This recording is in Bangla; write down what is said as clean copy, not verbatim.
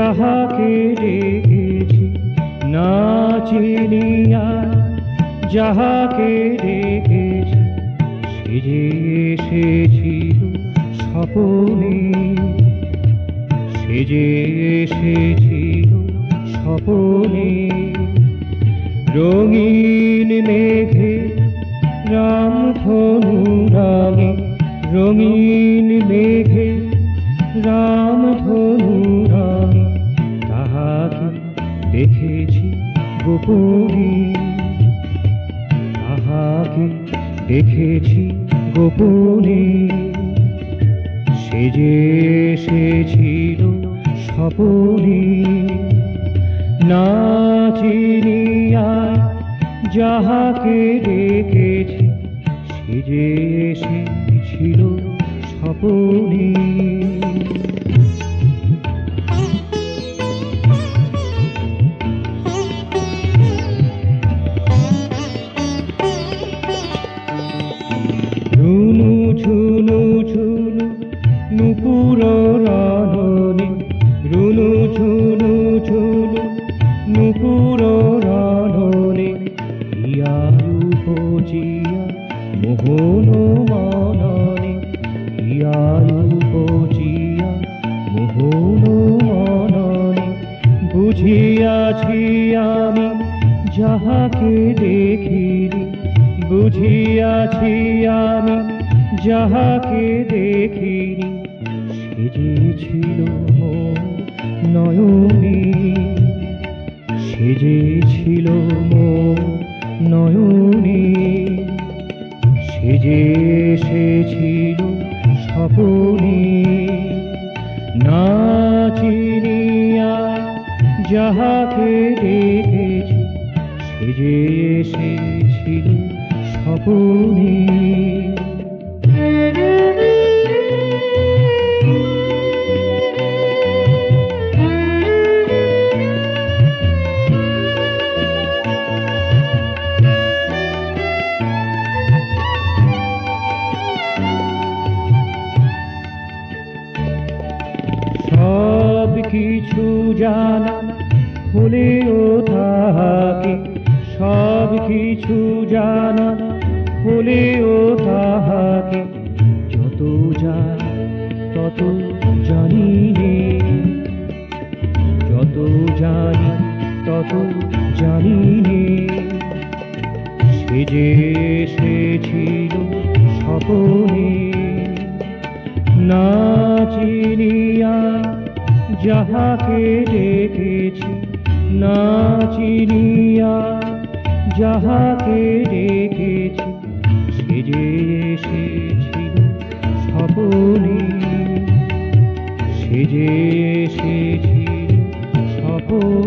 যাহাকে ডেকেছি না চিনিয়া, যাহাকে ডেকেছি সে যে এসেছিল স্বপনে, সে যে এসেছিল স্বপনে। রঙিন মেঘে রামধনু রাগে, রঙিন মেঘে রামধনু রাগে, তাহাকে দেখেছি গোপনে, তাহাকে দেখেছি গোপনে। সে যে এসেছিল স্বপনে না চিনিয়া, যাহাকে ডেকেছি সে যে এসেছিল স্বপনে। ঝুনু ঝুনু ঝুনু নুপুর রাধনে, রুনু ঝুনু ঝুনু নুপুর রাধনে। হিয়ায়ু পচিয়া মোহন মননে, হিয়ায়ু পচিয়া মোহন মননে। বুঝিয়াছি আমি যাহাকে দেখিলি, বুঝিয়াছি আমি যাহাকে দেখিনি সে যে ছিল মোর নয়নে, সে যে ছিল মোর নয়নে। সে যে এসেছিল স্বপনে না চিনিয়া, যাহাকে দেখেছি সে যে এসেছিল স্বপনে। সব কিছু জানা হলেও তাহাকে, সব কিছু জানা হলেও তাহাকে যত জানি তত জানি নে, যত জানি তত জানি নে। সে যে এসেছিল স্বপনে না চিনিয়া, যাহাকে ডেকেছি না চিনিয়া, যাহাকে ডেকেছি সে যে এসেছিল স্বপনে, সে যে এসেছিল স্বপনে।